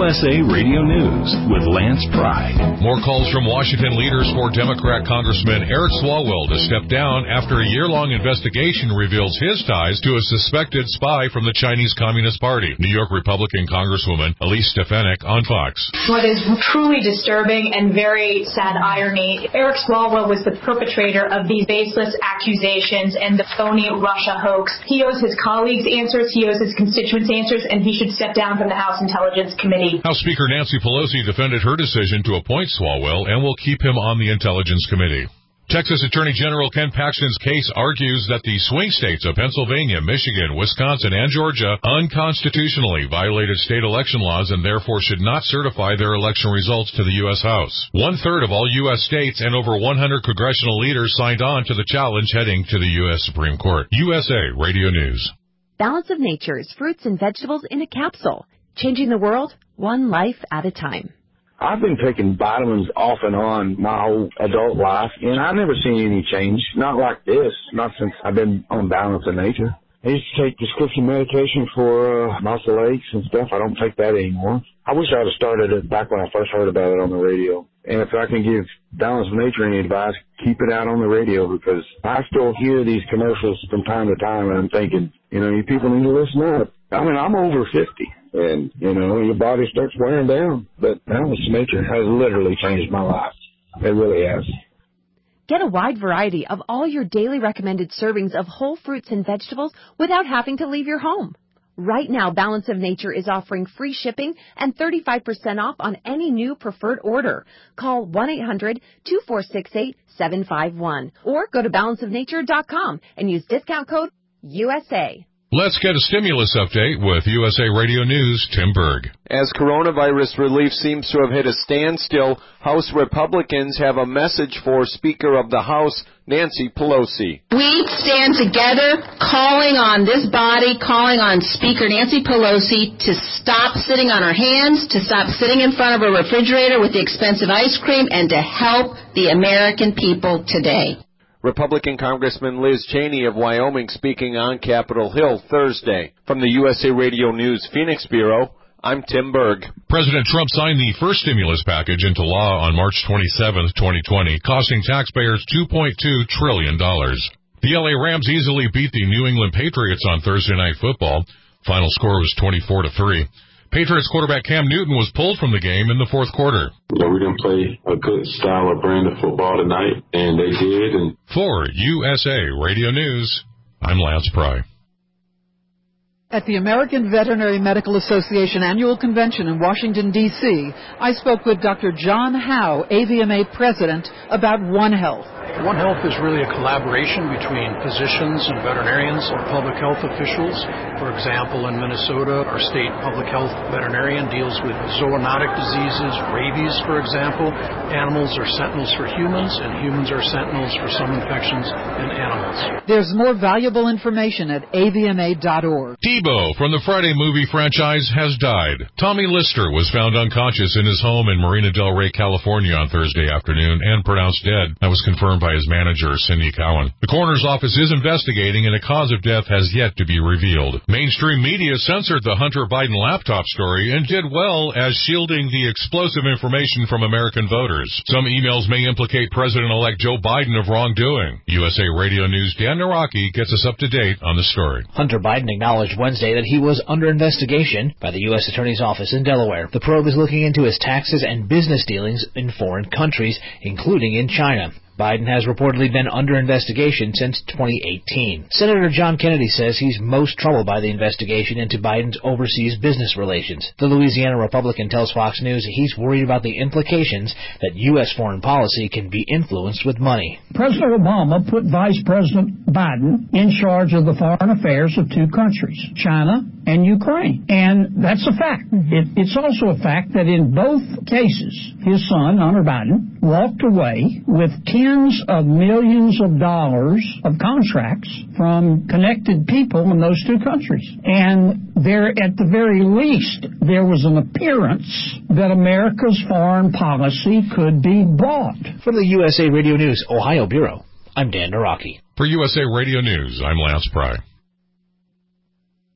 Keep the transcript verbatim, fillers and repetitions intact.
U S A Radio News with Lance Pry. More calls from Washington leaders for Democrat Congressman Eric Swalwell to step down after a year-long investigation reveals his ties to a suspected spy from the Chinese Communist Party. New York Republican Congresswoman Elise Stefanik on Fox. What is truly disturbing and very sad irony, Eric Swalwell was the perpetrator of these baseless accusations and the phony Russia hoax. He owes his colleagues answers, he owes his constituents answers, and he should step down from the House Intelligence Committee. House Speaker Nancy Pelosi defended her decision to appoint Swalwell and will keep him on the Intelligence Committee. Texas Attorney General Ken Paxton's case argues that the swing states of Pennsylvania, Michigan, Wisconsin, and Georgia unconstitutionally violated state election laws and therefore should not certify their election results to the U S House. One-third of all U S states and over one hundred congressional leaders signed on to the challenge heading to the U S Supreme Court. U S A Radio News. Balance of Nature's fruits and vegetables in a capsule. Changing the world, one life at a time. I've been taking vitamins off and on my whole adult life, and I've never seen any change. Not like this, not since I've been on Balance of Nature. I used to take prescription medication for uh, muscle aches and stuff. I don't take that anymore. I wish I would have started it back when I first heard about it on the radio. And if I can give Balance of Nature any advice, keep it out on the radio, because I still hear these commercials from time to time, and I'm thinking, you know, you people need to listen up. I mean, I'm over fifty, and, you know, your body starts wearing down. But Balance of Nature has literally changed my life. It really has. Get a wide variety of all your daily recommended servings of whole fruits and vegetables without having to leave your home. Right now, Balance of Nature is offering free shipping and thirty-five percent off on any new preferred order. Call one eight hundred two four six eight seven five one or go to balance of nature dot com and use discount code U S A. Let's get a stimulus update with U S A Radio News' Tim Berg. As coronavirus relief seems to have hit a standstill, House Republicans have a message for Speaker of the House, Nancy Pelosi. We stand together calling on this body, calling on Speaker Nancy Pelosi to stop sitting on her hands, to stop sitting in front of a refrigerator with the expensive ice cream, and to help the American people today. Republican Congressman Liz Cheney of Wyoming speaking on Capitol Hill Thursday. From the U S A Radio News Phoenix Bureau, I'm Tim Berg. President Trump signed the first stimulus package into law on March twenty-seventh, twenty twenty, costing taxpayers two point two trillion dollars. The L A Rams easily beat the New England Patriots on Thursday Night Football. Final score was twenty-four to three. Patriots quarterback Cam Newton was pulled from the game in the fourth quarter. Yeah, we didn't play a good style or brand of football tonight, and they did. And For U S A Radio News, I'm Lance Pry. At the American Veterinary Medical Association Annual Convention in Washington, D C, I spoke with Doctor John Howe, A V M A President, about One Health. One Health is really a collaboration between physicians and veterinarians and public health officials. For example, in Minnesota, our state public health veterinarian deals with zoonotic diseases, rabies, for example. Animals are sentinels for humans, and humans are sentinels for some infections in animals. There's more valuable information at A V M A dot org. Debo from the Friday movie franchise has died. Tommy Lister was found unconscious in his home in Marina del Rey, California on Thursday afternoon and pronounced dead. That was confirmed by his manager, Cindy Cowan. The coroner's office is investigating, and a cause of death has yet to be revealed. Mainstream media censored the Hunter Biden laptop story and did well as shielding the explosive information from American voters. Some emails may implicate President-elect Joe Biden of wrongdoing. U S A Radio News' Dan Naraki gets us up to date on the story. Hunter Biden acknowledged Wednesday that he was under investigation by the U S Attorney's Office in Delaware. The probe is looking into his taxes and business dealings in foreign countries, including in China. Biden has reportedly been under investigation since twenty eighteen. Senator John Kennedy says he's most troubled by the investigation into Biden's overseas business relations. The Louisiana Republican tells Fox News he's worried about the implications that U S foreign policy can be influenced with money. President Obama put Vice President Biden in charge of the foreign affairs of two countries, China and Ukraine. And that's a fact. It, it's also a fact that in both cases, his son, Hunter Biden, walked away with tens of millions of dollars of contracts from connected people in those two countries. And there, at the very least, there was an appearance that America's foreign policy could be bought. From the U S A Radio News Ohio Bureau, I'm Dan Naraki. For U S A Radio News, I'm Lance Pry.